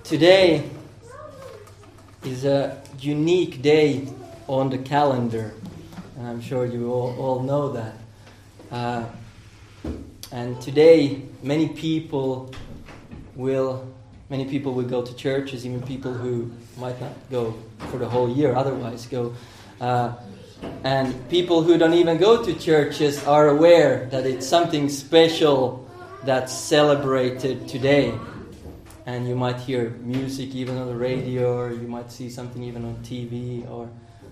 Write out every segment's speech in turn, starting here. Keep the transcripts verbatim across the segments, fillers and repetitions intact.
Today is a unique day on the calendar, and I'm sure you all, all know that. Uh, and today, many people will many people will go to churches, even people who might not go for the whole year, otherwise go. Uh, and people who don't even go to churches are aware that it's something special that's celebrated today. And you might hear music even on the radio, or you might see something even on T V, or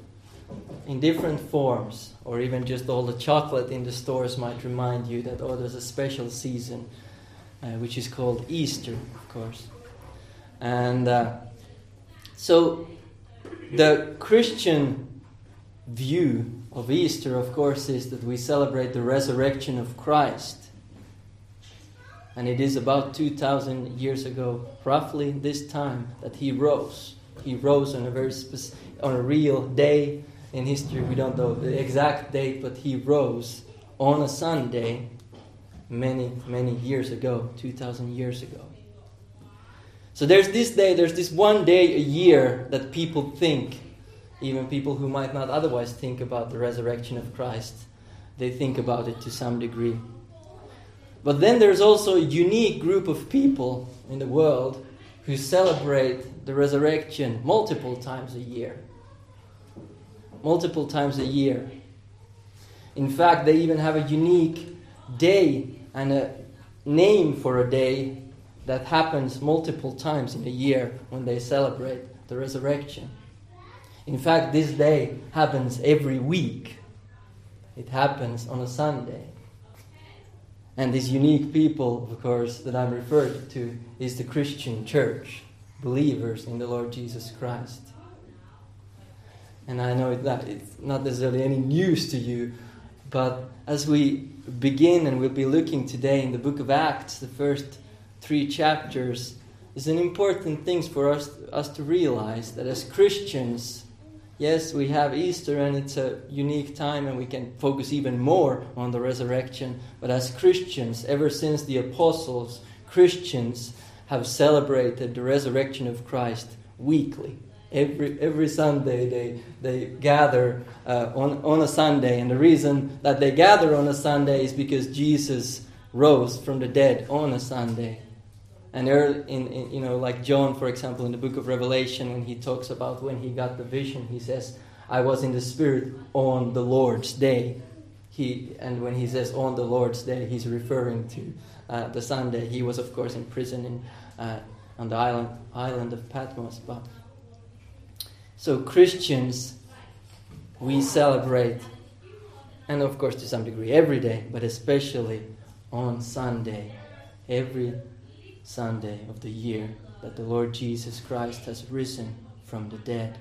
in different forms, or even just all the chocolate in the stores might remind you that, oh, there's a special season, uh, which is called Easter, of course. And uh, so the Christian view of Easter, of course, is that we celebrate the resurrection of Christ. And it is about two thousand years ago, roughly this time, that he rose. He rose on a very speci- on a real day in history. We don't know the exact date, but he rose on a Sunday many, many years ago, two thousand years ago. So there's this day, there's this one day a year that people think, even people who might not otherwise think about the resurrection of Christ, they think about it to some degree. But then there's also a unique group of people in the world who celebrate the resurrection multiple times a year. Multiple times a year. In fact, they even have a unique day and a name for a day that happens multiple times in a year when they celebrate the resurrection. In fact, this day happens every week. It happens on a Sunday. And these unique people, of course, that I'm referred to is the Christian church, believers in the Lord Jesus Christ. And I know that it's not necessarily any news to you, but as we begin, and we'll be looking today in the book of Acts, the first three chapters, is an important thing for us, us to realize that as Christians, yes, we have Easter and it's a unique time and we can focus even more on the resurrection. But as Christians, ever since the apostles, Christians have celebrated the resurrection of Christ weekly. Every every Sunday they they gather uh, on, on a Sunday. And the reason that they gather on a Sunday is because Jesus rose from the dead on a Sunday. And early in, in, you know, like John, for example, in the book of Revelation, when he talks about when he got the vision, he says, I was in the Spirit on the Lord's day. He And when he says on the Lord's day, he's referring to uh, the Sunday. He was, of course, in prison in, uh, on the island, island of Patmos. But so Christians, we celebrate, and of course to some degree every day, but especially on Sunday, every Sunday of the year, that the Lord Jesus Christ has risen from the dead.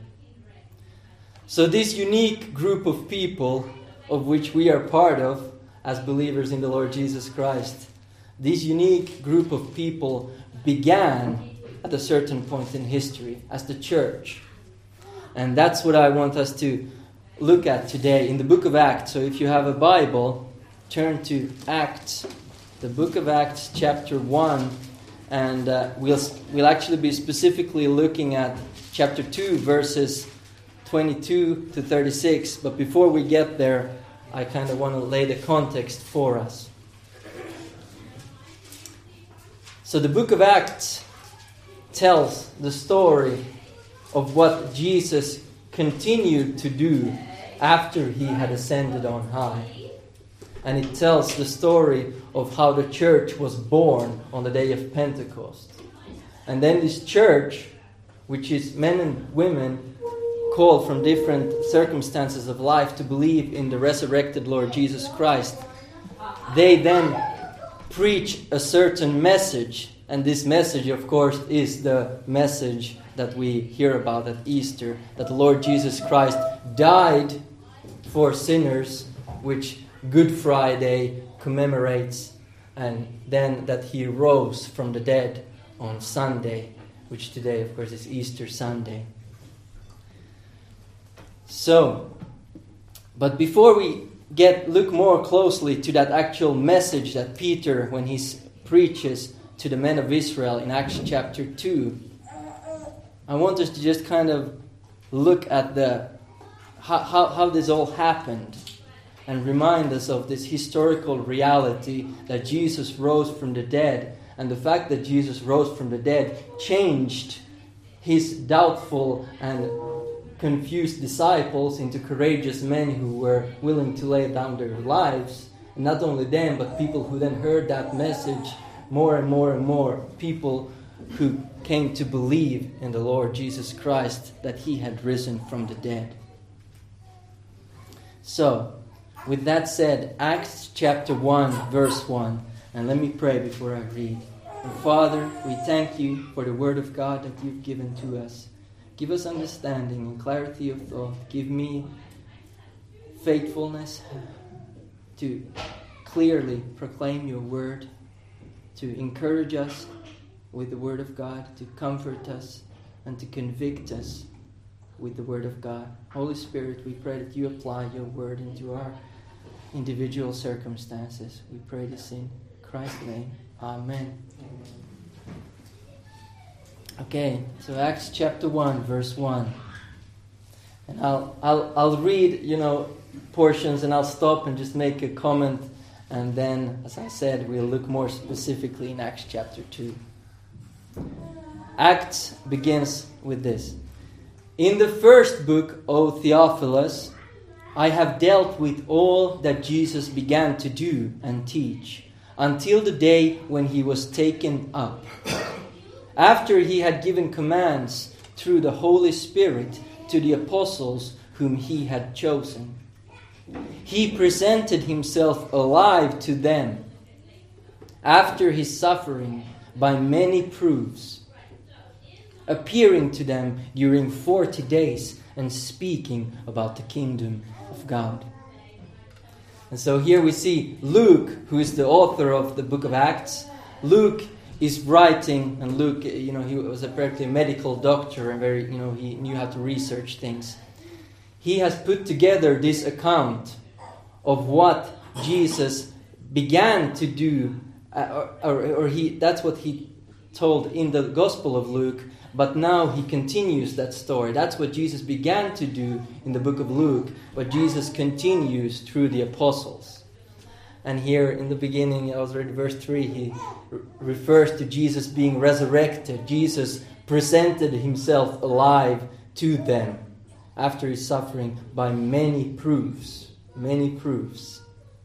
So this unique group of people, of which we are part of as believers in the Lord Jesus Christ, this unique group of people began at a certain point in history as the church. And that's what I want us to look at today in the book of Acts. So if you have a Bible, turn to Acts, the book of Acts, chapter one. And uh, we'll we'll actually be specifically looking at chapter two, verses twenty-two to thirty-six. But before we get there, I kind of want to lay the context for us. So the book of Acts tells the story of what Jesus continued to do after he had ascended on high. And it tells the story of how the church was born on the day of Pentecost. And then this church, which is men and women called from different circumstances of life to believe in the resurrected Lord Jesus Christ, they then preach a certain message. And this message, of course, is the message that we hear about at Easter, that the Lord Jesus Christ died for sinners, which Good Friday commemorates, and then that he rose from the dead on Sunday, which today, of course, is Easter Sunday. So, but before we get look more closely to that actual message that Peter, when he preaches to the men of Israel in Acts chapter two, I want us to just kind of look at the how, how, how this all happened and remind us of this historical reality that Jesus rose from the dead. And the fact that Jesus rose from the dead changed his doubtful and confused disciples into courageous men who were willing to lay down their lives. And not only them, but people who then heard that message more and more and more. People who came to believe in the Lord Jesus Christ, that he had risen from the dead. So, with that said, Acts chapter one, verse one. And let me pray before I read. And Father, we thank you for the word of God that you've given to us. Give us understanding and clarity of thought. Give me faithfulness to clearly proclaim your word, to encourage us with the word of God, to comfort us and to convict us with the word of God. Holy Spirit, we pray that you apply your word into our individual circumstances. We pray this in Christ's name. Amen. Okay, so Acts chapter one, verse one. And I'll I'll I'll read, you know, portions, and I'll stop and just make a comment, and then, as I said, we'll look more specifically in Acts chapter two. Acts begins with this. In the first book, O Theophilus, I have dealt with all that Jesus began to do and teach, until the day when he was taken up. After he had given commands through the Holy Spirit to the apostles whom he had chosen. He presented himself alive to them after his suffering by many proofs, appearing to them during forty days and speaking about the kingdom of God. And so here we see Luke, who is the author of the book of Acts. Luke is writing, and Luke, you know, he was apparently a medical doctor and very, you know, he knew how to research things. He has put together this account of what Jesus began to do, uh, or, or, or he that's what he told in the Gospel of Luke, but now he continues that story. That's what Jesus began to do in the book of Luke, but Jesus continues through the apostles. And here in the beginning, I was reading verse three, he re- refers to Jesus being resurrected. Jesus presented himself alive to them after his suffering by many proofs. Many proofs.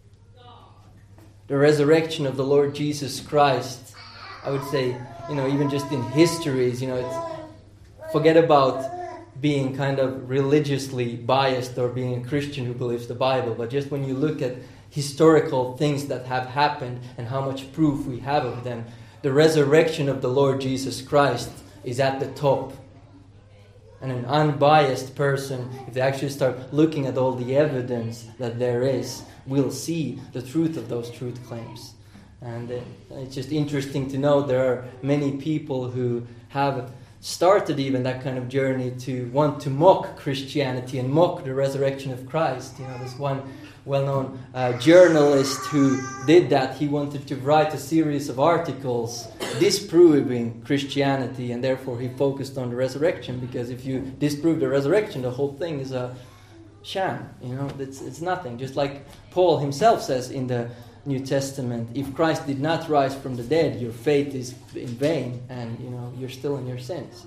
The resurrection of the Lord Jesus Christ, I would say, you know, even just in histories, you know, it's, forget about being kind of religiously biased or being a Christian who believes the Bible, but just when you look at historical things that have happened and how much proof we have of them, the resurrection of the Lord Jesus Christ is at the top. And an unbiased person, if they actually start looking at all the evidence that there is, will see the truth of those truth claims. And it's just interesting to know there are many people who have started even that kind of journey to want to mock Christianity and mock the resurrection of Christ. You know, there's one well-known uh, journalist who did that. He wanted to write a series of articles disproving Christianity, and therefore he focused on the resurrection, because if you disprove the resurrection, the whole thing is a sham. You know, it's, it's nothing. Just like Paul himself says in the New Testament, if Christ did not rise from the dead, your faith is in vain, and you know you're still in your sins.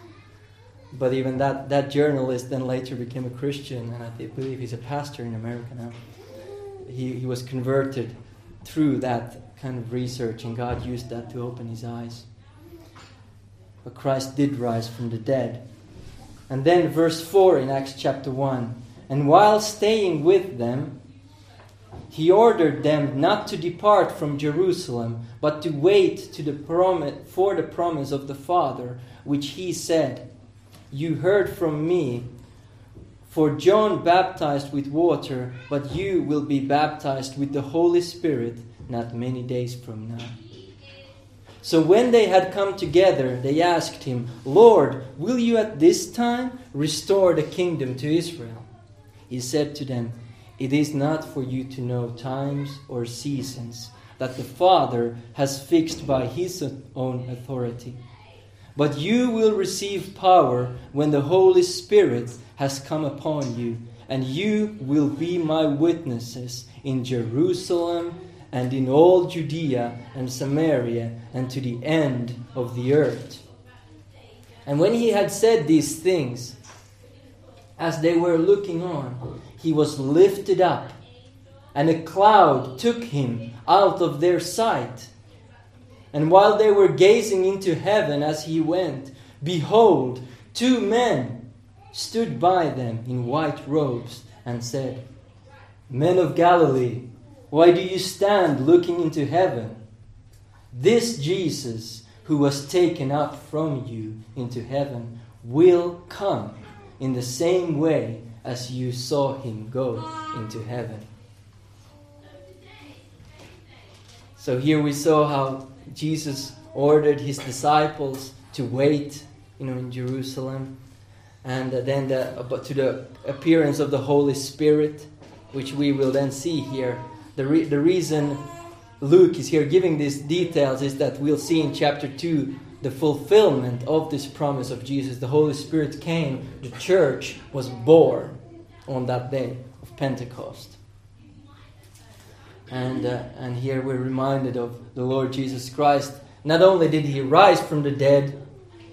But even that, that journalist then later became a Christian, and I believe he's a pastor in America now. He he was converted through that kind of research, and God used that to open his eyes. But Christ did rise from the dead. And then verse four in Acts chapter one. And while staying with them, he ordered them not to depart from Jerusalem, but to wait to the promise, for the promise of the Father, which he said, "You heard from me, for John baptized with water, but you will be baptized with the Holy Spirit not many days from now." So when they had come together, they asked him, "Lord, will you at this time restore the kingdom to Israel?" He said to them, "It is not for you to know times or seasons that the Father has fixed by his own authority. But you will receive power when the Holy Spirit has come upon you, and you will be my witnesses in Jerusalem and in all Judea and Samaria and to the end of the earth. And when he had said these things, as they were looking on, he was lifted up, and a cloud took him out of their sight. And while they were gazing into heaven as he went, behold, two men stood by them in white robes and said, Men of Galilee, why do you stand looking into heaven? This Jesus, who was taken up from you into heaven, will come in the same way as you saw him go into heaven. So here we saw how Jesus ordered his disciples to wait, you know, in Jerusalem, and then the, to the appearance of the Holy Spirit, which we will then see here. The re, the reason Luke is here giving these details is that we'll see in chapter two the fulfillment of this promise of Jesus. The Holy Spirit came, the church was born on that day of Pentecost. And uh, and here we're reminded of the Lord Jesus Christ. Not only did he rise from the dead,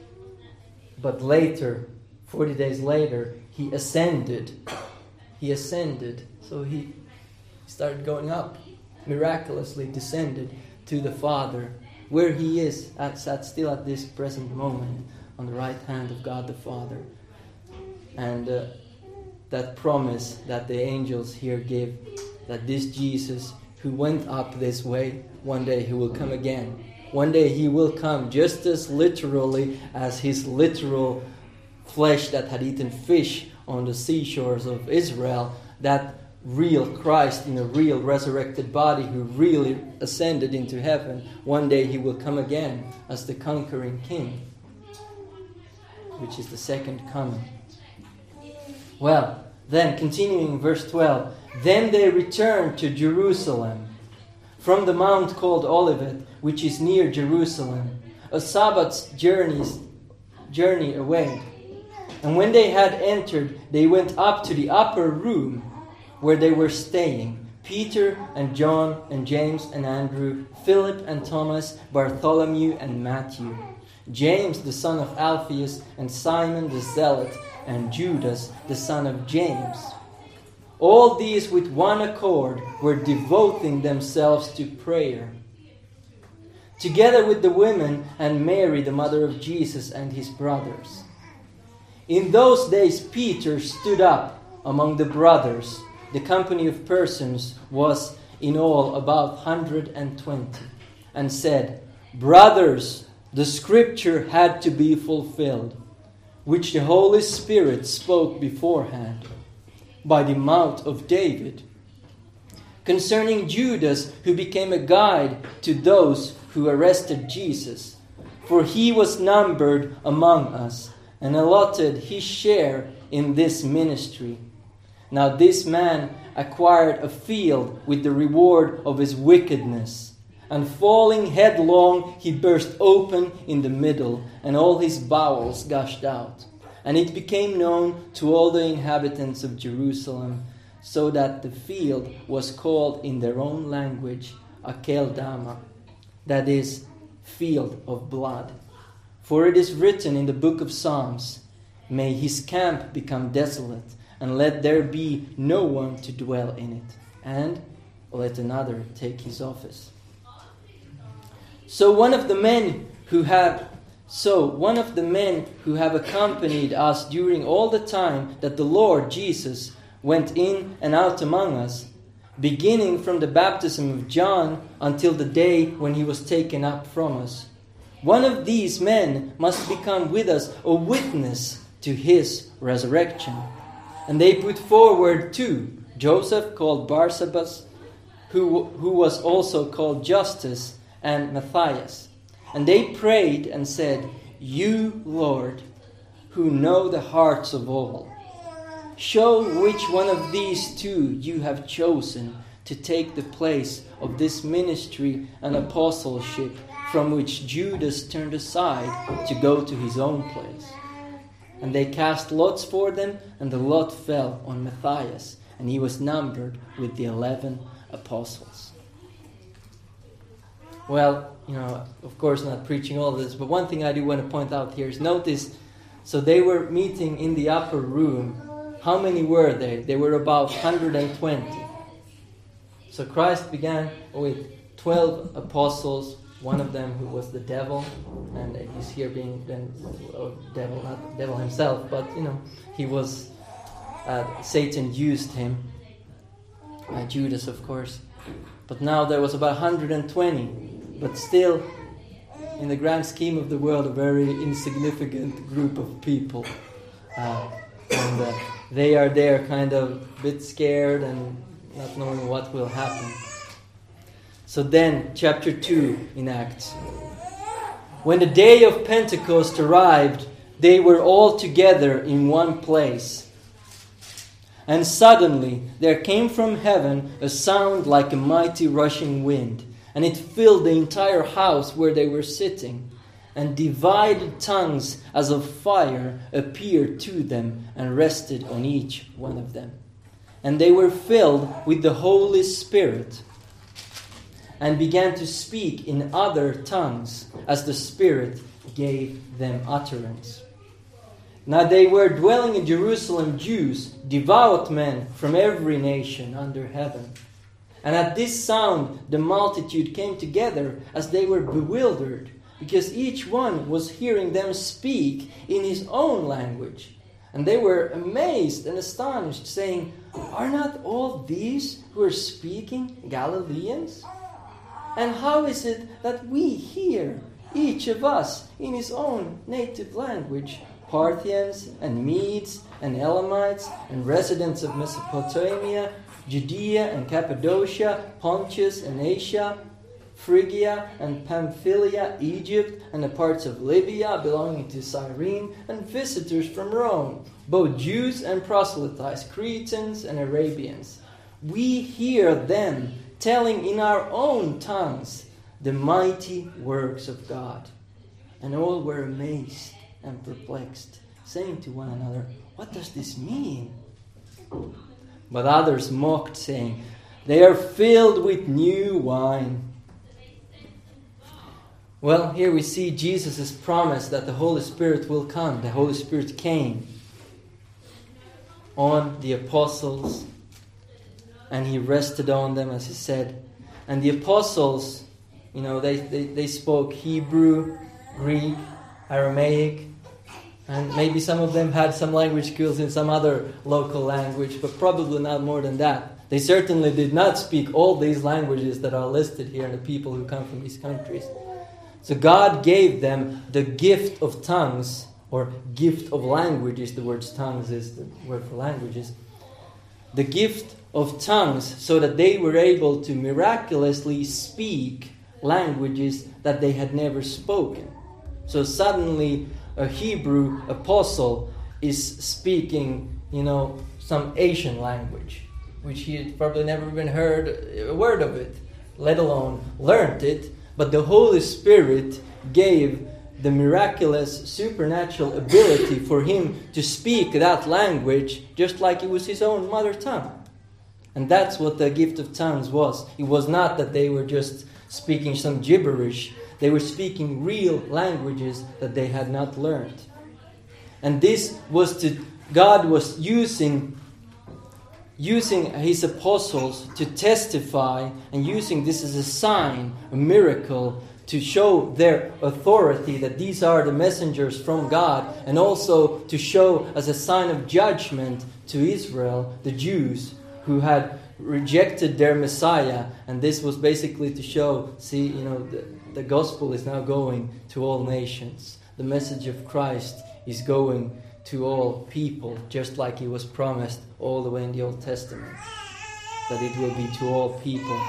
but later, forty days later, he ascended. He ascended. So he started going up, miraculously descended to the Father, where he is, at, sat still at this present moment, on the right hand of God the Father. And uh, that promise that the angels here give, that this Jesus who went up this way, one day he will come again. One day he will come just as literally as his literal flesh that had eaten fish on the seashores of Israel, that real Christ in a real resurrected body who really ascended into heaven. One day he will come again as the conquering king, which is the second coming. Well, then continuing verse twelve, then they returned to Jerusalem from the mount called Olivet, which is near Jerusalem, a Sabbath's journey's journey away. And when they had entered, they went up to the upper room where they were staying, Peter and John and James and Andrew, Philip and Thomas, Bartholomew and Matthew, James the son of Alphaeus, and Simon the Zealot, and Judas the son of James. All these with one accord were devoting themselves to prayer, together with the women and Mary, the mother of Jesus, and his brothers. In those days Peter stood up among the brothers. The company of persons was in all about one hundred twenty, and said, Brothers, the scripture had to be fulfilled, which the Holy Spirit spoke beforehand by the mouth of David, concerning Judas, who became a guide to those who arrested Jesus. For he was numbered among us, and allotted his share in this ministry. Now this man acquired a field with the reward of his wickedness, and falling headlong, he burst open in the middle, and all his bowels gushed out. And it became known to all the inhabitants of Jerusalem, so that the field was called in their own language Akeldama, that is, field of blood. For it is written in the book of Psalms, May his camp become desolate, and let there be no one to dwell in it, and let another take his office. So one of the men who have so one of the men who have accompanied us during all the time that the Lord Jesus went in and out among us, beginning from the baptism of John until the day when he was taken up from us, one of these men must become with us a witness to his resurrection. And they put forward two, Joseph called Barsabas, who, who was also called Justus, and Matthias. And they prayed and said, You, Lord, who know the hearts of all, show which one of these two you have chosen to take the place of this ministry and apostleship from which Judas turned aside to go to his own place. And they cast lots for them, and the lot fell on Matthias, and he was numbered with the eleven apostles. Well, you know, of course not preaching all this, but one thing I do want to point out here is notice, so they were meeting in the upper room. How many were they? They were about one hundred twenty. So Christ began with twelve apostles, one of them who was the devil, and he's here being then oh, devil, not the devil himself, but you know, he was, uh, Satan used him, uh, Judas of course. But now there was about one hundred twenty, but still, in the grand scheme of the world, a very insignificant group of people. Uh, and uh, they are there kind of a bit scared and not knowing what will happen. So then, chapter two in Acts. When the day of Pentecost arrived, they were all together in one place. And suddenly there came from heaven a sound like a mighty rushing wind, and it filled the entire house where they were sitting. And divided tongues as of fire appeared to them and rested on each one of them. And they were filled with the Holy Spirit and began to speak in other tongues as the Spirit gave them utterance. Now they were dwelling in Jerusalem Jews, devout men from every nation under heaven. And at this sound the multitude came together as they were bewildered, because each one was hearing them speak in his own language. And they were amazed and astonished, saying, "Are not all these who are speaking Galileans? And how is it that we hear, each of us, in his own native language, Parthians and Medes and Elamites and residents of Mesopotamia, Judea and Cappadocia, Pontus and Asia, Phrygia and Pamphylia, Egypt, and the parts of Libya belonging to Cyrene, and visitors from Rome, both Jews and proselytes, Cretans and Arabians. We hear them telling in our own tongues the mighty works of God." And all were amazed and perplexed, saying to one another, "What does this mean?" But others mocked, saying, "They are filled with new wine." Well, here we see Jesus' promise that the Holy Spirit will come. The Holy Spirit came on the apostles, and he rested on them, as he said. And the apostles, you know, they, they, they spoke Hebrew, Greek, Aramaic, and maybe some of them had some language skills in some other local language, but probably not more than that. They certainly did not speak all these languages that are listed here, and the people who come from these countries. So God gave them the gift of tongues, or gift of languages. The word tongues is the word for languages. The gift of tongues, so that they were able to miraculously speak languages that they had never spoken. So suddenly a Hebrew apostle is speaking, you know, some Asian language, which he had probably never even heard a word of it, let alone learned it. But the Holy Spirit gave the miraculous supernatural ability for him to speak that language just like it was his own mother tongue. And that's what the gift of tongues was. It was not that they were just speaking some gibberish. They were speaking real languages that they had not learned. And this was to, God was using using his apostles to testify, and using this as a sign, a miracle, to show their authority, that these are the messengers from God, and also to show as a sign of judgment to Israel, the Jews, who had rejected their Messiah. And this was basically to show, see, you know, the, the gospel is now going to all nations. The message of Christ is going to all people, just like it was promised all the way in the Old Testament, that it will be to all people.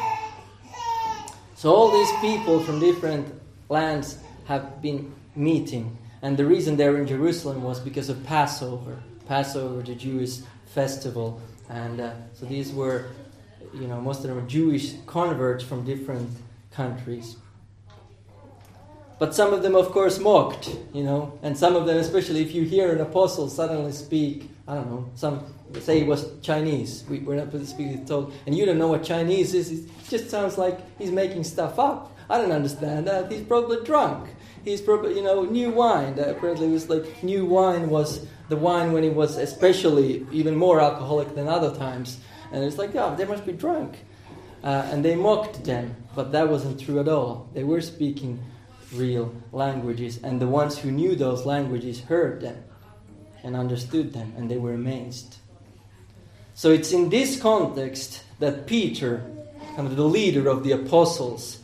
So all these people from different lands have been meeting, and the reason they're in Jerusalem was because of Passover. Passover, the Jewish festival, and uh, so these were, you know, most of them were Jewish converts from different countries. But some of them, of course, mocked, you know. And some of them, especially if you hear an apostle suddenly speak, I don't know, some say it was Chinese. We, we're not supposed to speak told, and you don't know what Chinese is. It just sounds like he's making stuff up. I don't understand that. He's probably drunk. He's probably, you know, new wine. That apparently was like new wine was the wine when it was especially even more alcoholic than other times. And it's like, oh, they must be drunk. Uh, and they mocked them, but that wasn't true at all. They were speaking real languages, and the ones who knew those languages heard them and understood them, and they were amazed. So it's in this context that Peter, kind of the leader of the apostles,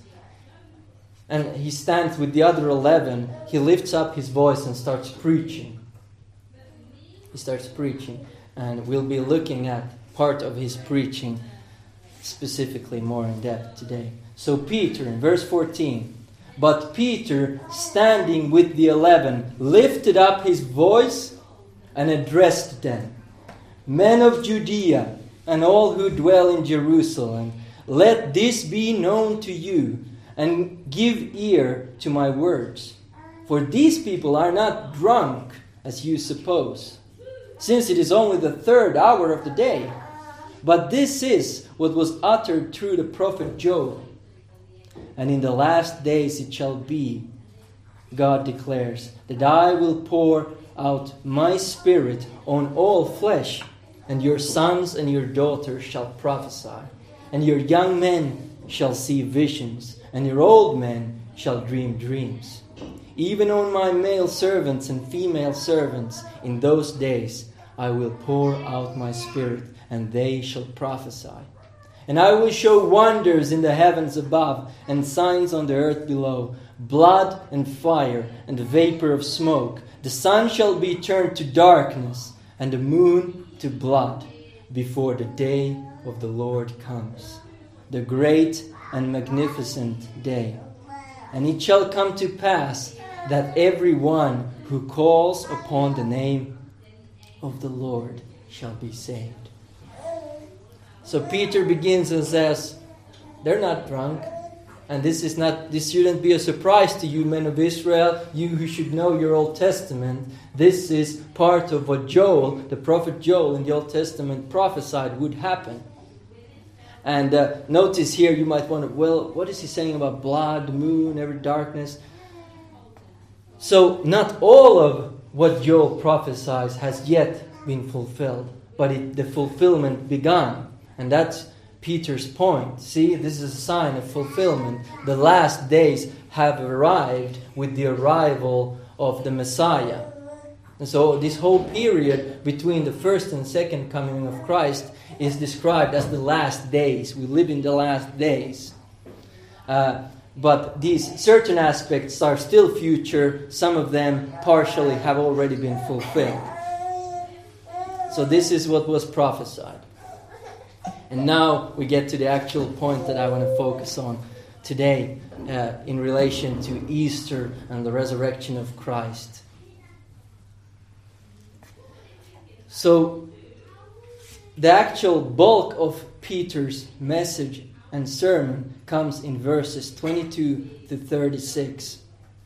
and he stands with the other eleven, he lifts up his voice and starts preaching. He starts preaching, and we'll be looking at part of his preaching specifically more in depth today. So Peter, in verse fourteen, but Peter, standing with the eleven, lifted up his voice and addressed them. Men of Judea and all who dwell in Jerusalem, let this be known to you, and give ear to my words. For these people are not drunk, as you suppose, since it is only the third hour of the day. But this is what was uttered through the prophet Joel. And in the last days it shall be, God declares, that I will pour out my spirit on all flesh, and your sons and your daughters shall prophesy, and your young men shall see visions, and your old men shall dream dreams. Even on my male servants and female servants in those days I will pour out my spirit, and they shall prophesy. And I will show wonders in the heavens above, and signs on the earth below, blood and fire and the vapor of smoke. The sun shall be turned to darkness, and the moon to blood, before the day of the Lord comes, the great and magnificent day. And it shall come to pass that every one who calls upon the name of the Lord shall be saved. So Peter begins and says, they're not drunk. And this is not, this shouldn't be a surprise to you, men of Israel, you who should know your Old Testament. This is part of what Joel, the prophet Joel in the Old Testament, prophesied would happen. And uh, notice here, you might wonder, well, what is he saying about blood, the moon, every darkness? So not all of what Joel prophesies has yet been fulfilled, but it, the fulfillment began. And that's Peter's point. See, this is a sign of fulfillment. The last days have arrived with the arrival of the Messiah. And so this whole period between the first and second coming of Christ is described as the last days. We live in the last days. Uh, but these certain aspects are still future. Some of them partially have already been fulfilled. So this is what was prophesied. And now we get to the actual point that I want to focus on today uh, in relation to Easter and the resurrection of Christ. So the actual bulk of Peter's message and sermon comes in verses twenty-two to thirty-six.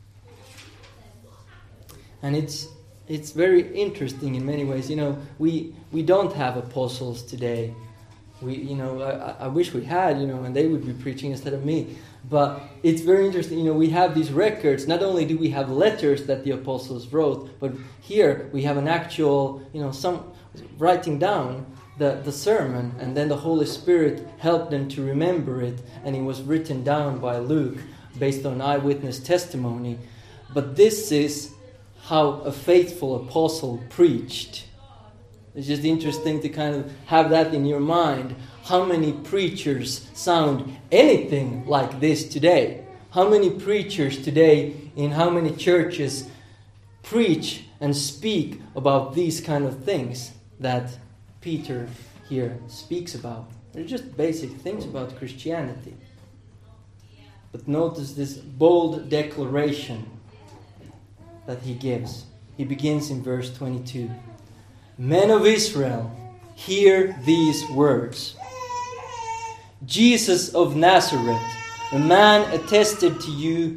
And it's it's very interesting in many ways. You know, we we don't have apostles today. We, you know, I, I wish we had, you know, and they would be preaching instead of me. But it's very interesting, you know, we have these records. Not only do we have letters that the apostles wrote, but here we have an actual, you know, some writing down the, the sermon, and then the Holy Spirit helped them to remember it, and it was written down by Luke based on eyewitness testimony. But this is how a faithful apostle preached. It's just interesting to kind of have that in your mind. How many preachers sound anything like this today? How many preachers today in how many churches preach and speak about these kind of things that Peter here speaks about? They're just basic things about Christianity. But notice this bold declaration that he gives. He begins in verse twenty-two. Men of Israel, hear these words. Jesus of Nazareth, a man attested to you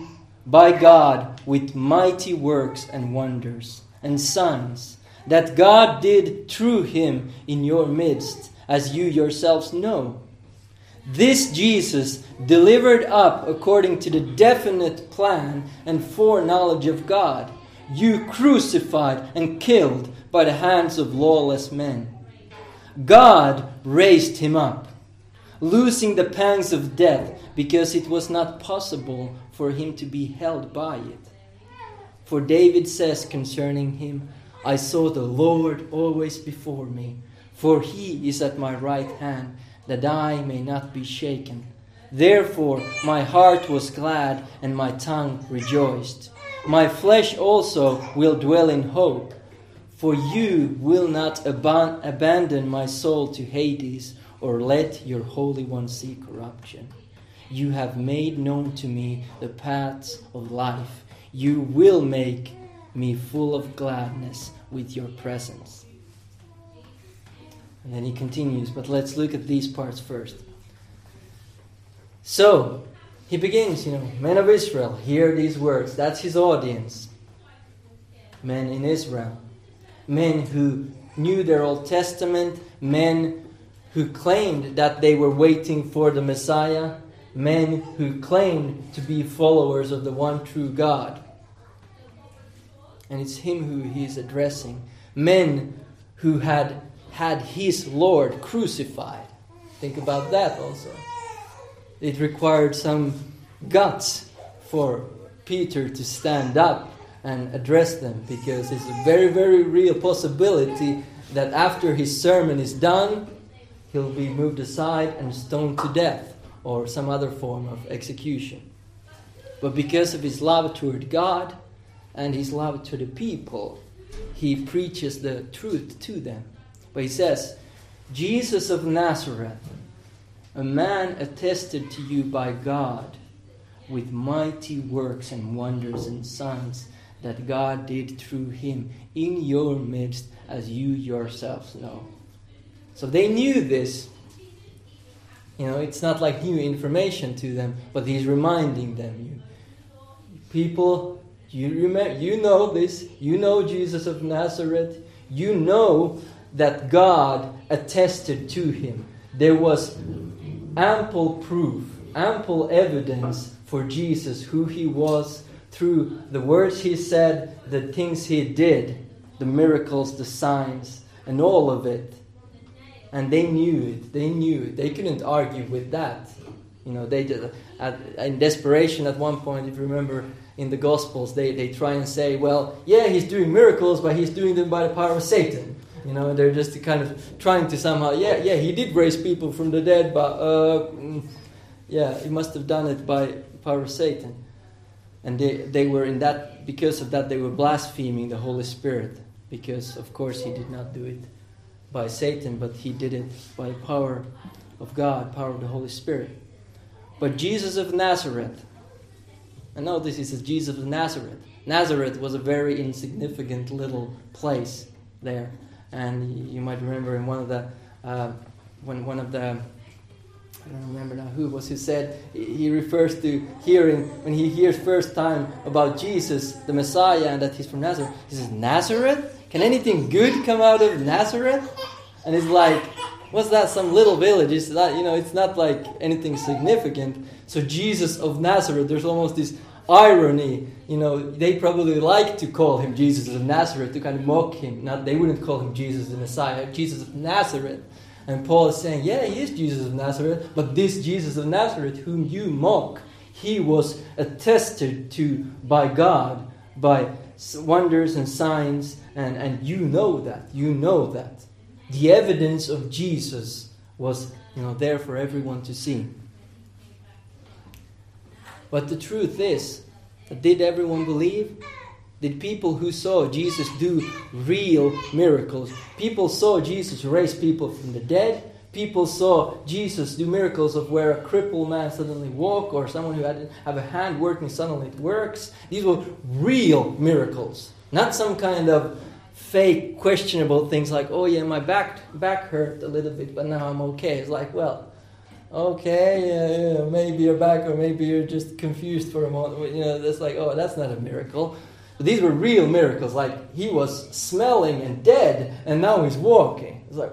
by God with mighty works and wonders and signs that God did through him in your midst, as you yourselves know. This Jesus, delivered up according to the definite plan and foreknowledge of God, you crucified and killed by the hands of lawless men. God raised him up, loosing the pangs of death, because it was not possible for him to be held by it. For David says concerning him, I saw the Lord always before me, for he is at my right hand, that I may not be shaken. Therefore my heart was glad, and my tongue rejoiced. My flesh also will dwell in hope, for you will not ab- abandon my soul to Hades, or let your Holy One see corruption. You have made known to me the paths of life. You will make me full of gladness with your presence. And then he continues, but let's look at these parts first. So, he begins, you know, men of Israel, hear these words. That's his audience. Men in Israel. Men who knew their Old Testament. Men who claimed that they were waiting for the Messiah. Men who claimed to be followers of the one true God. And it's him who he is addressing. Men who had had his Lord crucified. Think about that also. It required some guts for Peter to stand up and address them, because it's a very, very real possibility that after his sermon is done, he'll be moved aside and stoned to death or some other form of execution. But because of his love toward God and his love to the people, he preaches the truth to them. But he says, Jesus of Nazareth, a man attested to you by God with mighty works and wonders and signs that God did through him in your midst, as you yourselves know. So they knew this. You know, it's not like new information to them, but he's reminding them. You people, you remember, you know this. You know Jesus of Nazareth. You know that God attested to him. There was ample proof, ample evidence for Jesus, who he was, through the words he said, the things he did, the miracles, the signs, and all of it. And they knew it. They knew it. They couldn't argue with that. You know, they did, at, in desperation at one point, if you remember in the Gospels, they, they try and say, well, yeah, he's doing miracles, but he's doing them by the power of Satan. You know, they're just kind of trying to somehow, yeah, yeah, he did raise people from the dead, but uh, yeah, he must have done it by the power of Satan. And they, they were in that, because of that, they were blaspheming the Holy Spirit. Because, of course, he did not do it by Satan, but he did it by the power of God, power of the Holy Spirit. But Jesus of Nazareth, I know this is Jesus of Nazareth. Nazareth was a very insignificant little place there. And you might remember in one of the, uh, when one of the, I don't remember now who it was who said, he refers to hearing, when he hears first time about Jesus, the Messiah, and that he's from Nazareth. He says, Nazareth? Can anything good come out of Nazareth? And it's like, what's that, some little village? It's not, you know, it's not like anything significant. So Jesus of Nazareth, there's almost this irony. You know, they probably like to call him Jesus of Nazareth to kind of mock him. Not, they wouldn't call him Jesus the Messiah, Jesus of Nazareth. And Paul is saying, yeah, he is Jesus of Nazareth, but this Jesus of Nazareth whom you mock, he was attested to by God, by wonders and signs, and, and you know that, you know that. The evidence of Jesus was, you know, there for everyone to see. But the truth is, did everyone believe? Did people who saw Jesus do real miracles? People saw Jesus raise people from the dead. People saw Jesus do miracles of where a crippled man suddenly walk, or someone who had have a hand working suddenly it works. These were real miracles, not some kind of fake, questionable things like, oh yeah, my back back hurt a little bit, but now I'm okay. It's like, well, okay, uh, yeah, maybe you're back, or maybe you're just confused for a moment. You know, that's like, oh, that's not a miracle. But these were real miracles. Like, he was smelling and dead, and now he's walking. It's like,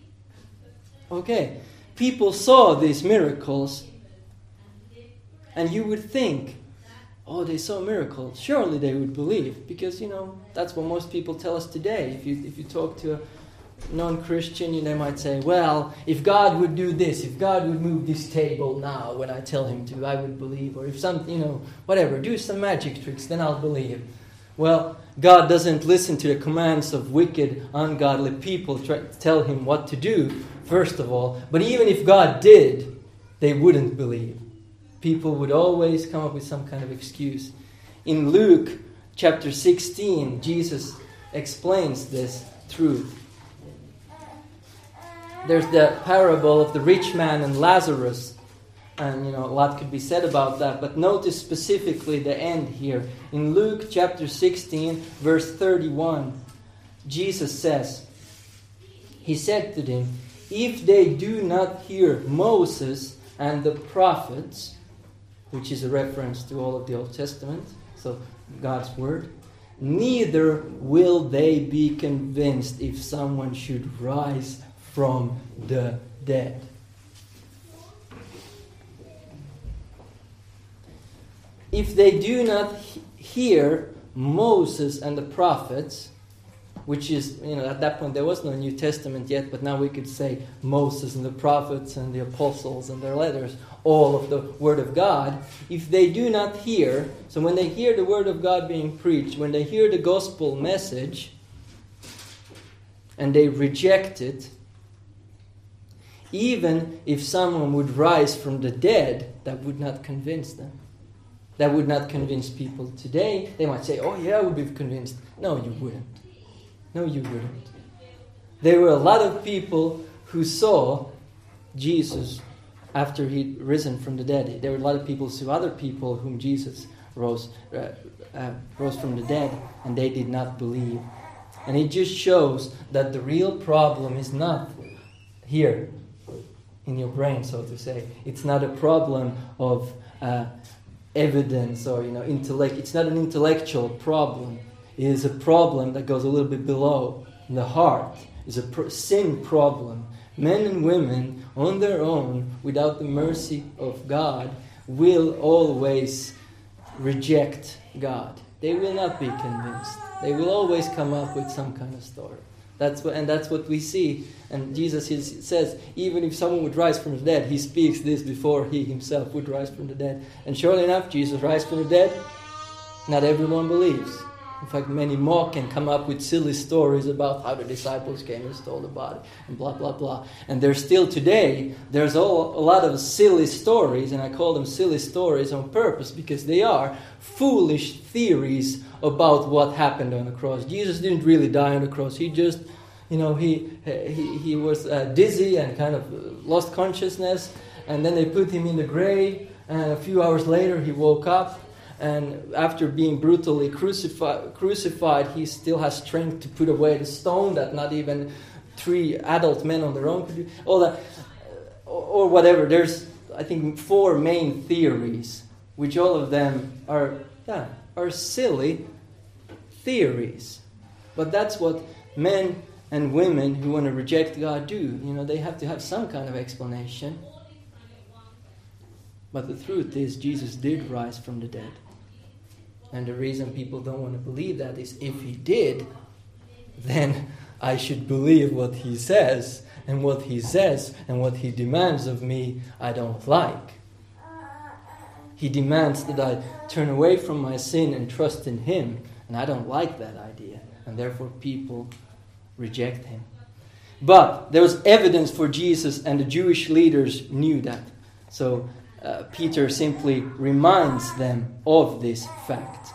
okay, people saw these miracles, and you would think, oh, they saw miracles. Surely they would believe, because, you know, that's what most people tell us today. If you if you talk to a non-Christian, you know, they might say, well, if God would do this, if God would move this table now when I tell him to, I would believe. Or if some, you know, whatever, do some magic tricks, then I'll believe. Well, God doesn't listen to the commands of wicked, ungodly people try to tell him what to do, first of all. But even if God did, they wouldn't believe. People would always come up with some kind of excuse. In Luke chapter sixteen, Jesus explains this truth. There's the parable of the rich man and Lazarus. And, you know, a lot could be said about that. But notice specifically the end here. In Luke chapter sixteen, verse thirty-one, Jesus says, he said to them, if they do not hear Moses and the prophets, which is a reference to all of the Old Testament, so God's word, neither will they be convinced if someone should rise from the dead. If they do not he- hear Moses and the prophets, which is, you know, at that point there was no New Testament yet, but now we could say Moses and the prophets and the apostles and their letters, all of the Word of God. If they do not hear, so when they hear the Word of God being preached, when they hear the gospel message, and they reject it, even if someone would rise from the dead, that would not convince them. That would not convince people today. They might say, oh yeah, I would be convinced. No, you wouldn't. No, you wouldn't. There were a lot of people who saw Jesus after he'd risen from the dead. There were a lot of people who saw other people whom Jesus rose, uh, uh, rose from the dead, and they did not believe. And it just shows that the real problem is not here in your brain, so to say. It's not a problem of uh, evidence or, you know, intellect. It's not an intellectual problem. It is a problem that goes a little bit below in the heart. It's a pro- sin problem. Men and women on their own, without the mercy of God, will always reject God. They will not be convinced. They will always come up with some kind of story. That's what, and that's what we see. And Jesus is, says, even if someone would rise from the dead, he speaks this before he himself would rise from the dead. And surely enough, Jesus rise from the dead. Not everyone believes. In fact, many mock and come up with silly stories about how the disciples came and stole the body and blah, blah, blah. And there's still today, there's all, a lot of silly stories, and I call them silly stories on purpose because they are foolish theories about what happened on the cross. Jesus didn't really die on the cross. He just, you know, he he, he was uh, dizzy and kind of lost consciousness, and then they put him in the grave, and a few hours later he woke up. And after being brutally crucified, crucified, he still has strength to put away the stone that not even three adult men on their own could do. All that, or whatever. There's, I think, four main theories, which all of them are, yeah, are silly theories. But that's what men and women who want to reject God do. You know, they have to have some kind of explanation. But the truth is, Jesus did rise from the dead. And the reason people don't want to believe that is if he did, then I should believe what he says. And what he says and what he demands of me, I don't like. He demands that I turn away from my sin and trust in him. And I don't like that idea. And therefore people reject him. But there was evidence for Jesus, and the Jewish leaders knew that. So Uh, Peter simply reminds them of this fact.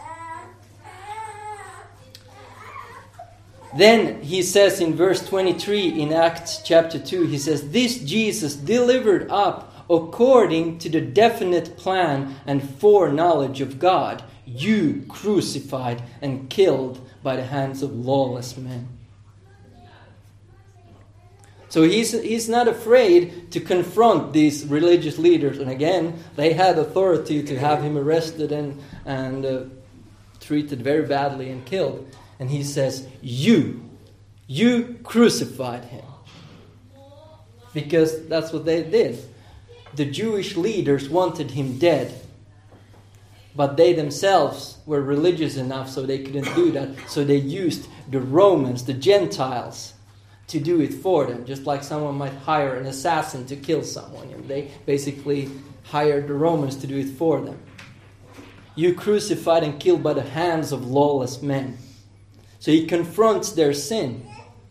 Then he says in verse twenty-three in Acts chapter two, he says, this Jesus delivered up according to the definite plan and foreknowledge of God, you crucified and killed by the hands of lawless men. So he's, he's not afraid to confront these religious leaders. And again, they had authority to have him arrested and, and uh, treated very badly and killed. And he says, you, you crucified him. Because that's what they did. The Jewish leaders wanted him dead. But they themselves were religious enough so they couldn't do that. So they used the Romans, the Gentiles, to do it for them. Just like someone might hire an assassin to kill someone. And they basically hired the Romans to do it for them. You crucified and killed by the hands of lawless men. So he confronts their sin.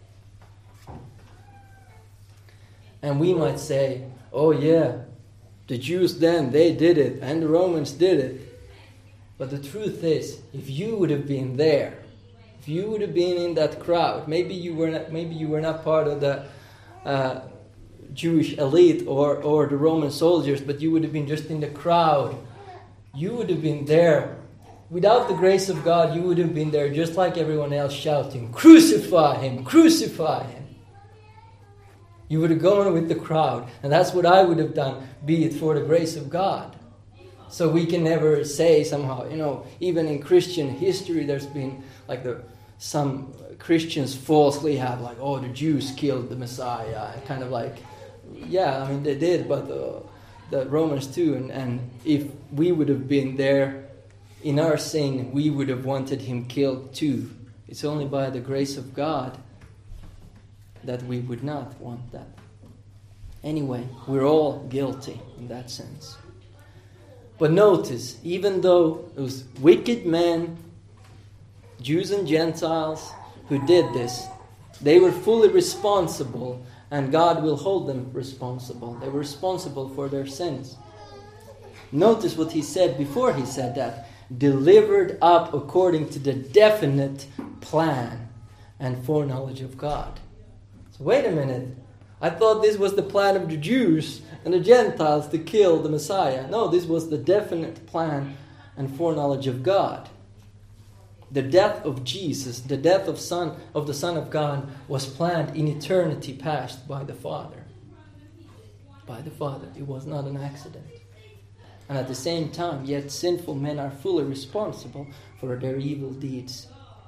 And we might say, oh yeah, the Jews then, they did it, and the Romans did it. But the truth is, if you would have been there, if you would have been in that crowd, maybe you were not, maybe you were not part of the uh, Jewish elite or, or the Roman soldiers, but you would have been just in the crowd. You would have been there. Without the grace of God, you would have been there just like everyone else shouting, crucify him, crucify him. You would have gone with the crowd. And that's what I would have done, be it for the grace of God. So we can never say somehow, you know, even in Christian history, there's been like the some Christians falsely have like, oh, the Jews killed the Messiah. And kind of like, yeah, I mean, they did, but the, the Romans too. And, and if we would have been there in our sin, we would have wanted him killed too. It's only by the grace of God that we would not want that. Anyway, we're all guilty in that sense. But notice, even though it was wicked men, Jews and Gentiles, who did this, they were fully responsible, and God will hold them responsible. They were responsible for their sins. Notice what he said before he said that. Delivered up according to the definite plan and foreknowledge of God. So wait a minute. I thought this was the plan of the Jews and the Gentiles to kill the Messiah. No, this was the definite plan and foreknowledge of God. The death of Jesus, the death of Son of the Son of God, was planned in eternity past by the Father. By the Father. It was not an accident. And at the same time, yet sinful men are fully responsible for their evil deeds.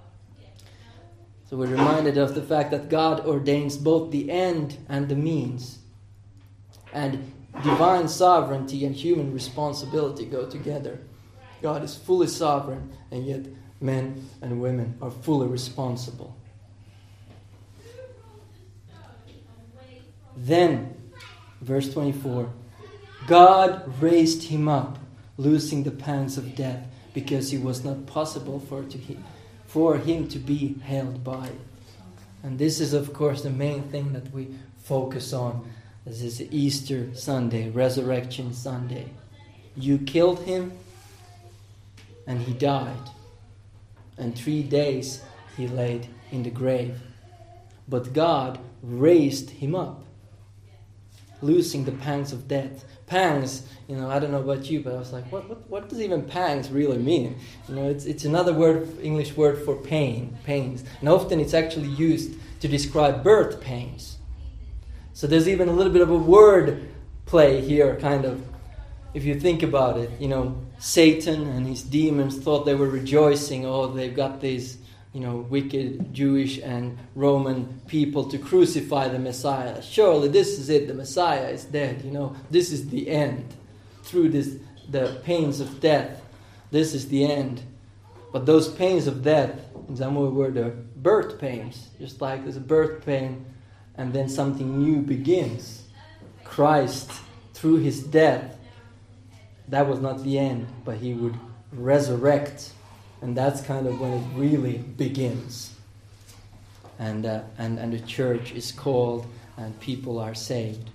So we're reminded of the fact that God ordains both the end and the means. And divine sovereignty and human responsibility go together. God is fully sovereign, and yet men and women are fully responsible. Then, verse twenty-four, God raised him up, loosing the pangs of death, because it was not possible for to him. for him to be held by. And this is, of course, the main thing that we focus on. This is Easter Sunday, Resurrection Sunday. You killed him, and he died. And three days he laid in the grave. But God raised him up, loosing the pangs of death. Pangs, you know, I don't know about you, but I was like, what what, what does even pangs really mean? You know, it's it's another word, English word for pain, pains. And often it's actually used to describe birth pains. So there's even a little bit of a word play here, kind of. If you think about it, you know, Satan and his demons thought they were rejoicing. Oh, they've got these, you know, wicked Jewish and Roman people to crucify the Messiah. Surely this is it. The Messiah is dead. You know, this is the end. Through this, the pains of death, this is the end. But those pains of death, in some way, were the birth pains. Just like there's a birth pain, and then something new begins. Christ, through his death, that was not the end, but he would resurrect. And that's kind of when it really begins. And, uh, and, and the church is called and people are saved.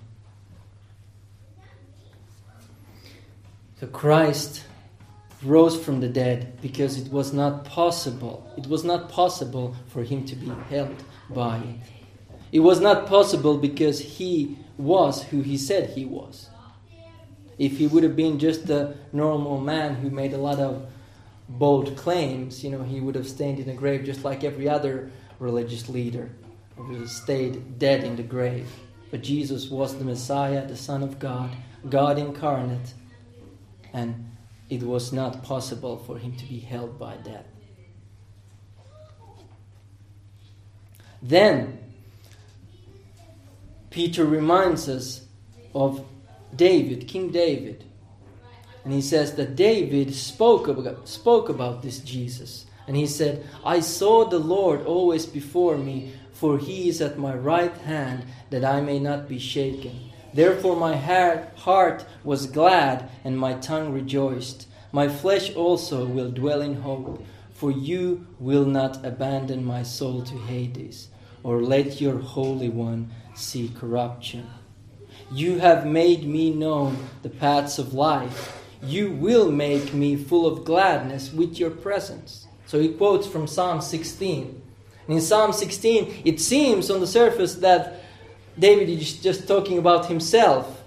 So Christ rose from the dead because it was not possible. It was not possible for him to be held by it. It was not possible because he was who he said he was. If he would have been just a normal man who made a lot of bold claims, you know, he would have stayed in the grave just like every other religious leader who stayed dead in the grave. But Jesus was the Messiah, the Son of God, God incarnate, and it was not possible for him to be held by death. Then, Peter reminds us of David, King David. And he says that David spoke about, spoke about this Jesus. And he said, I saw the Lord always before me, for he is at my right hand, that I may not be shaken. Therefore my heart was glad, and my tongue rejoiced. My flesh also will dwell in hope, for you will not abandon my soul to Hades, or let your Holy One see corruption. You have made me known the paths of life. You will make me full of gladness with your presence. So he quotes from Psalm sixteen. And in Psalm sixteen, it seems on the surface that David is just talking about himself.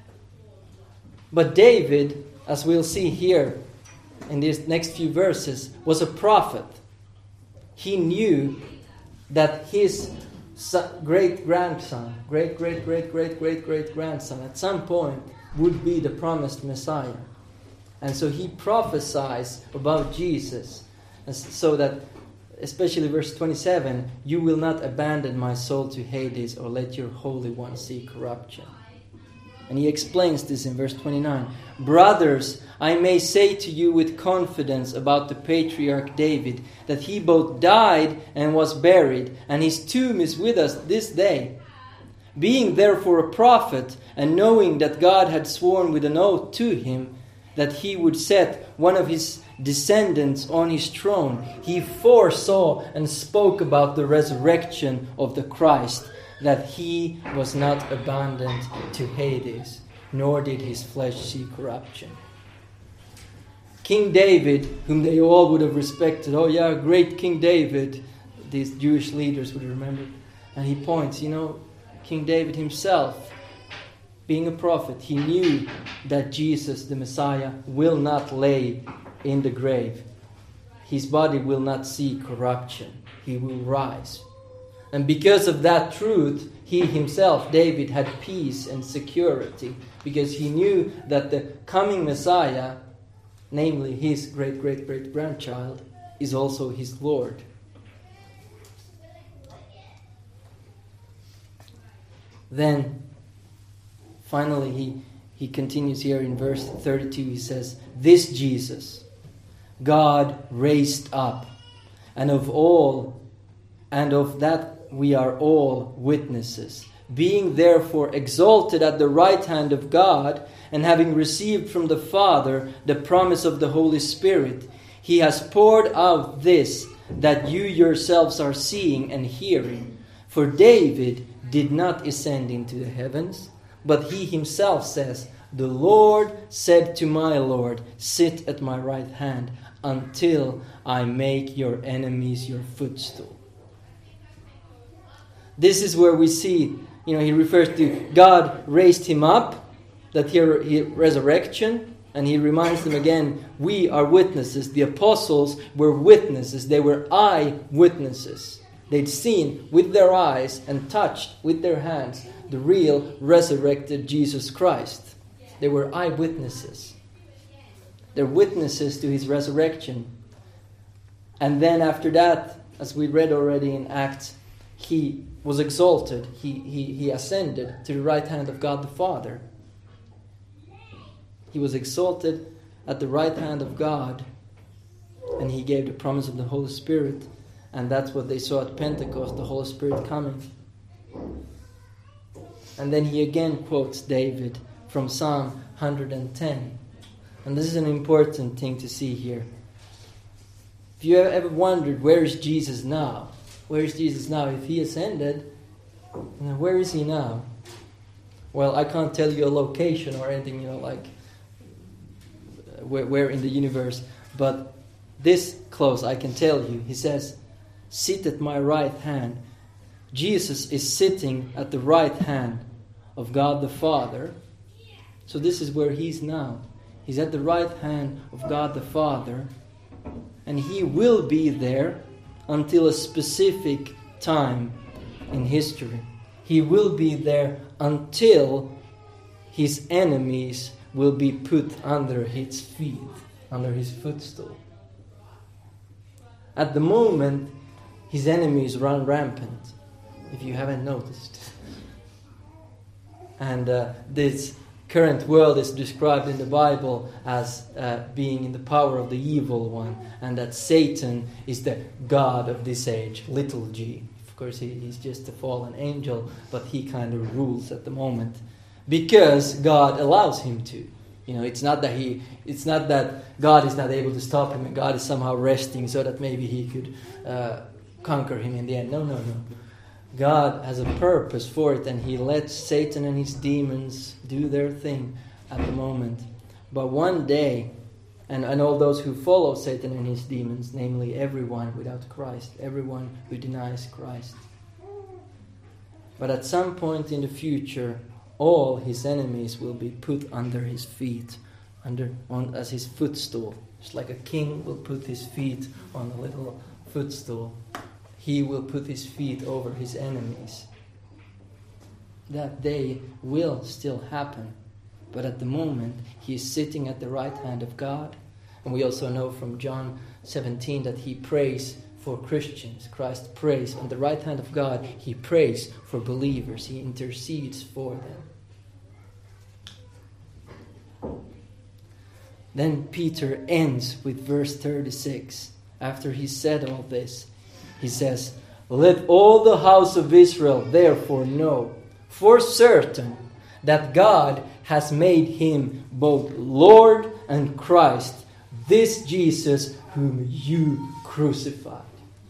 But David, as we'll see here in these next few verses, was a prophet. He knew that his great-grandson, great-great-great-great-great-great-grandson, at some point would be the promised Messiah. And so he prophesies about Jesus, and so that, especially verse twenty-seven, you will not abandon my soul to Hades, or let your Holy One see corruption. And he explains this in verse twenty-nine. Brothers, I may say to you with confidence about the patriarch David, that he both died and was buried, and his tomb is with us this day. Being therefore a prophet, and knowing that God had sworn with an oath to him, that he would set one of his descendants on his throne, he foresaw and spoke about the resurrection of the Christ, that he was not abandoned to Hades, nor did his flesh see corruption. King David, whom they all would have respected, oh yeah, great King David, these Jewish leaders would remember. And he points, you know, King David himself, being a prophet, he knew that Jesus, the Messiah, will not lay in the grave. His body will not see corruption. He will rise. And because of that truth, he himself, David, had peace and security, because he knew that the coming Messiah, namely his great-great-great-grandchild, is also his Lord. Then, finally, he, he continues here in verse thirty-two. He says, this Jesus God raised up, and of all, and of that we are all witnesses. Being therefore exalted at the right hand of God, and having received from the Father the promise of the Holy Spirit, he has poured out this that you yourselves are seeing and hearing. For David did not ascend into the heavens, but he himself says, the Lord said to my Lord, sit at my right hand until I make your enemies your footstool. This is where we see, you know, he refers to God raised him up, that here he, resurrection, and he reminds them again, we are witnesses. The apostles were witnesses. They were eyewitnesses. They'd seen with their eyes and touched with their hands the real resurrected Jesus Christ. They were eyewitnesses. They're witnesses to his resurrection. And then after that, as we read already in Acts, he was exalted. He, he, he ascended to the right hand of God the Father. He was exalted at the right hand of God, and he gave the promise of the Holy Spirit. And that's what they saw at Pentecost, the Holy Spirit coming. And then he again quotes David from Psalm one hundred ten. And this is an important thing to see here. If you have ever wondered, where is Jesus now? Where is Jesus now? If he ascended, where is he now? Well, I can't tell you a location or anything, you know, like where, where in the universe. But this close, I can tell you. He says, sit at my right hand. Jesus is sitting at the right hand of God the Father. So this is where he's now. He's at the right hand of God the Father. And he will be there until a specific time in history. He will be there until his enemies will be put under his feet, under his footstool. At the moment, his enemies run rampant, if you haven't noticed. And uh, this current world is described in the Bible as uh, being in the power of the evil one, and that Satan is the god of this age, little g. Of course, he, he's just a fallen angel, but he kind of rules at the moment because God allows him to. You know, it's not that he, it's not that God is not able to stop him, and God is somehow resting so that maybe he could uh, conquer him in the end. No, no, no. God has a purpose for it, and he lets Satan and his demons do their thing at the moment. But one day, and, and all those who follow Satan and his demons, namely everyone without Christ, everyone who denies Christ. But at some point in the future, all his enemies will be put under his feet, under on as his footstool. Just like a king will put his feet on a little footstool, he will put his feet over his enemies. That day will still happen. But at the moment, he is sitting at the right hand of God. And we also know from John seventeen that he prays for Christians. Christ prays on the right hand of God. He prays for believers. He intercedes for them. Then Peter ends with verse thirty-six. After he said all this, he says, "Let all the house of Israel therefore know for certain that God has made him both Lord and Christ, this Jesus whom you crucified."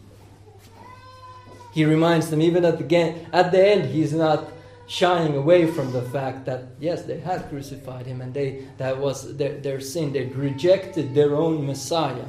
He reminds them, even at the, at the end, he's not shying away from the fact that, yes, they had crucified him, and they that was their, their sin. They rejected their own Messiah.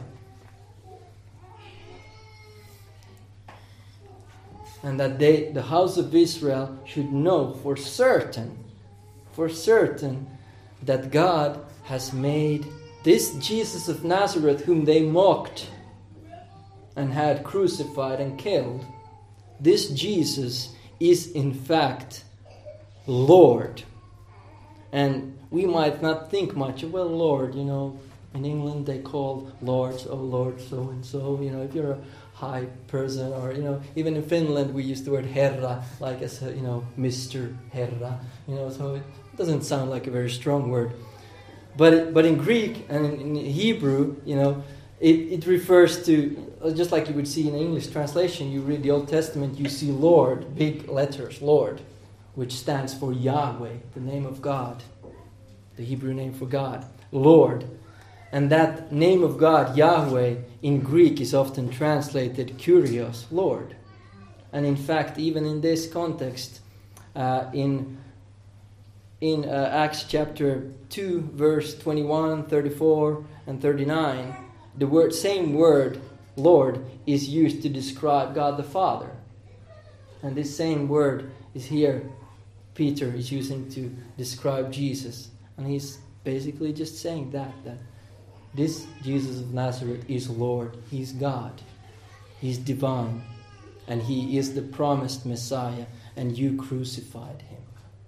And that they, the house of Israel, should know for certain, for certain, that God has made this Jesus of Nazareth, whom they mocked and had crucified and killed, this Jesus is in fact Lord. And we might not think much of, well, Lord, you know, in England they call lords, oh Lord, so and so, you know, if you're a high person, or, you know, even in Finland we use the word herra, like as a, you know, Mister Herra, you know, so it doesn't sound like a very strong word. But it, but in Greek and in, in Hebrew, you know, it, it refers to, just like you would see in English translation, you read the Old Testament, you see Lord, big letters, Lord, which stands for Yahweh, the name of God, the Hebrew name for God, Lord. And that name of God, Yahweh, in Greek is often translated Kyrios, Lord. And in fact, even in this context, uh, in in uh, Acts chapter two, verse twenty-one, thirty-four, and thirty-nine, the word, same word, Lord, is used to describe God the Father. And this same word is here, Peter is using to describe Jesus. And he's basically just saying that, that this Jesus of Nazareth is Lord. He's God. He's divine. And he is the promised Messiah. And you crucified him.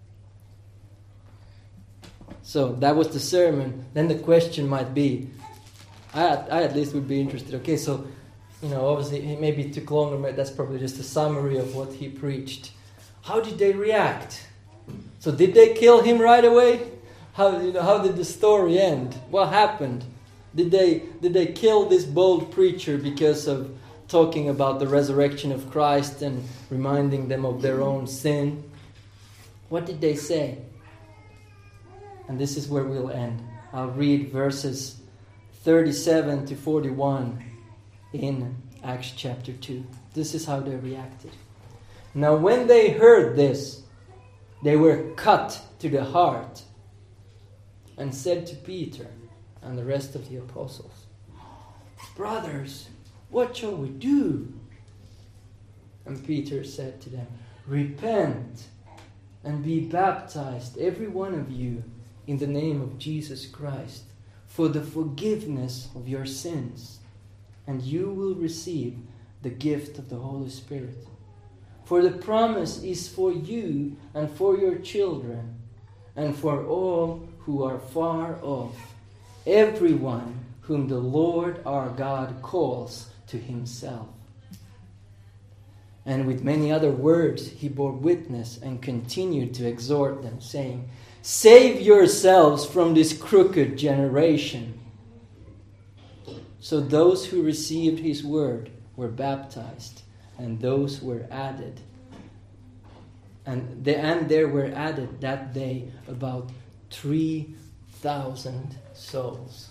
So that was the sermon. Then the question might be, I, I at least would be interested. Okay, so, you know, obviously it maybe took longer. But that's probably just a summary of what he preached. How did they react? So did they kill him right away? How, you know, how did the story end? What happened? Did they did they kill this bold preacher because of talking about the resurrection of Christ and reminding them of their own sin? What did they say? And this is where we'll end. I'll read verses thirty-seven to forty-one in Acts chapter two. This is how they reacted. Now when they heard this, they were cut to the heart and said to Peter and the rest of the apostles, "Brothers, what shall we do?" And Peter said to them, "Repent and be baptized, every one of you, in the name of Jesus Christ, for the forgiveness of your sins, and you will receive the gift of the Holy Spirit. For the promise is for you and for your children, and for all who are far off, everyone whom the Lord our God calls to himself." And with many other words he bore witness and continued to exhort them, saying, "Save yourselves from this crooked generation." So those who received his word were baptized, and those were added. And, the, and there were added that day about three thousand souls.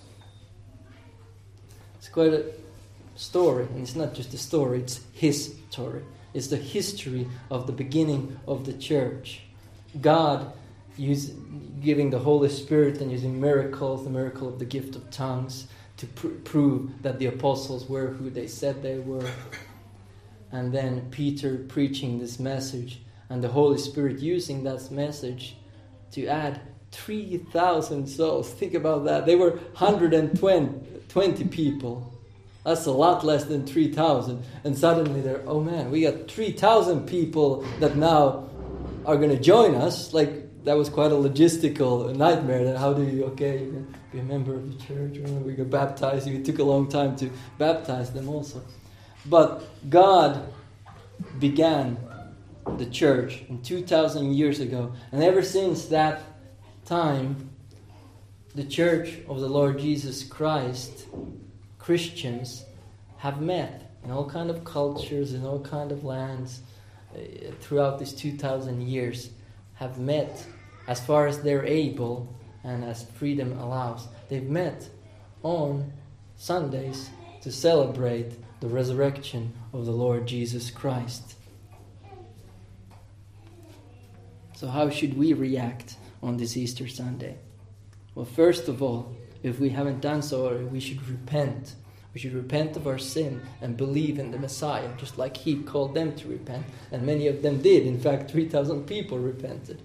It's quite a story, and it's not just a story, it's his story. It's the history of the beginning of the church. God use, giving the Holy Spirit and using miracles, the miracle of the gift of tongues, to pr- prove that the apostles were who they said they were. And then Peter preaching this message, and the Holy Spirit using that message to add three thousand souls. Think about that. They were one hundred twenty people. That's a lot less than three thousand. And suddenly they're, oh man, we got three thousand people that now are going to join us. Like, that was quite a logistical nightmare. That how do you, okay, you can be a member of the church, or we get baptized. It took a long time to baptize them also. But God began the church in two thousand years ago. And ever since that time, the church of the Lord Jesus Christ, Christians, have met in all kind of cultures, in all kind of lands, uh, throughout these two thousand years, have met as far as they're able and as freedom allows. They've met on Sundays to celebrate the resurrection of the Lord Jesus Christ. So how should we react on this Easter Sunday? Well, first of all, if we haven't done so already, we should repent. We should repent of our sin and believe in the Messiah, just like he called them to repent. And many of them did. In fact, three thousand people repented.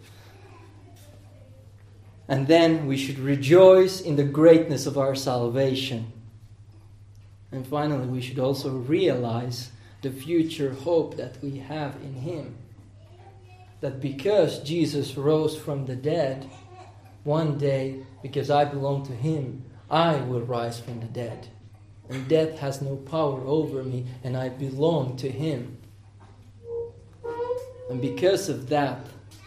And then we should rejoice in the greatness of our salvation. And finally, we should also realize the future hope that we have in him. That because Jesus rose from the dead, one day, because I belong to him, I will rise from the dead. And death has no power over me, and I belong to him. And because of that,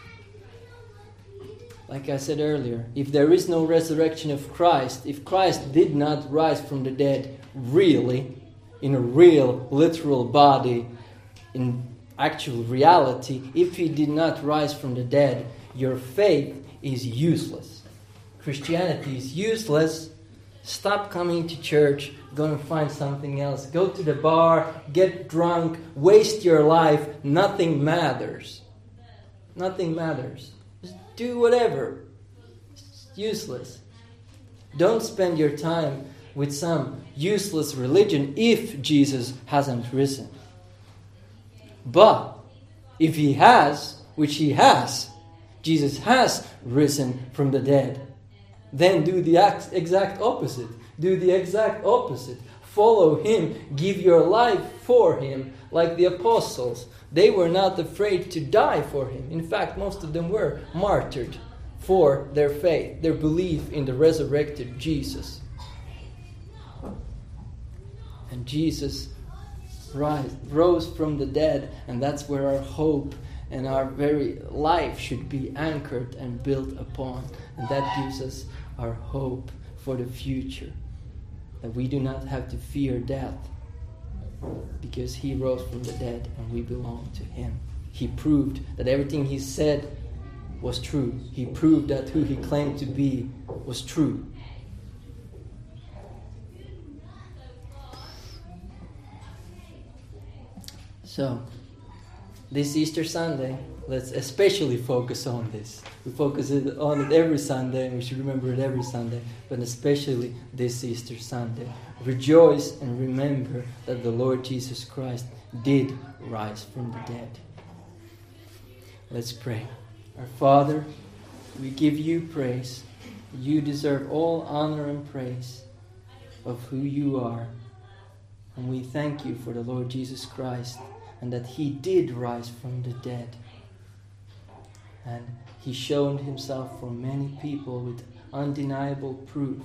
like I said earlier, if there is no resurrection of Christ, if Christ did not rise from the dead really, in a real, literal body, in actual reality, if he did not rise from the dead, your faith is useless. Christianity is useless. Stop coming to church. Go and find something else. Go to the bar. Get drunk. Waste your life. Nothing matters. Nothing matters. Just do whatever. It's useless. Don't spend your time with some useless religion if Jesus hasn't risen. But if he has, which he has, Jesus has risen from the dead, then do the exact opposite. Do the exact opposite. Follow him. Give your life for him, like the apostles. They were not afraid to die for him. In fact, most of them were martyred for their faith, their belief in the resurrected Jesus. And Jesus rise, rose from the dead, and that's where our hope and our very life should be anchored and built upon. And that gives us our hope for the future. That we do not have to fear death, because he rose from the dead and we belong to him. He proved that everything he said was true. He proved that who he claimed to be was true. So, this Easter Sunday, let's especially focus on this. We focus it on it every Sunday, and we should remember it every Sunday, but especially this Easter Sunday. Rejoice and remember that the Lord Jesus Christ did rise from the dead. Let's pray. Our Father, we give you praise. You deserve all honor and praise of who you are. And we thank you for the Lord Jesus Christ, and that He did rise from the dead. And He showed Himself for many people with undeniable proof.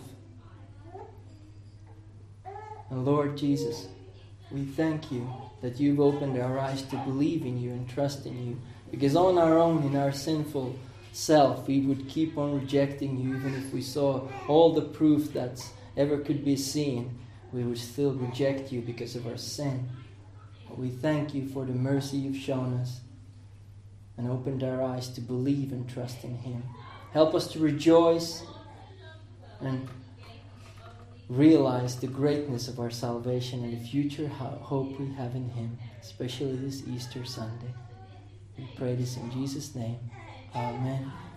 And Lord Jesus, we thank You that You've opened our eyes to believe in You and trust in You. Because on our own, in our sinful self, we would keep on rejecting You. Even if we saw all the proof that ever could be seen, we would still reject You because of our sin. But we thank You for the mercy You've shown us and opened our eyes to believe and trust in Him. Help us to rejoice and realize the greatness of our salvation and the future ho- hope we have in Him, especially this Easter Sunday. We pray this in Jesus' name. Amen.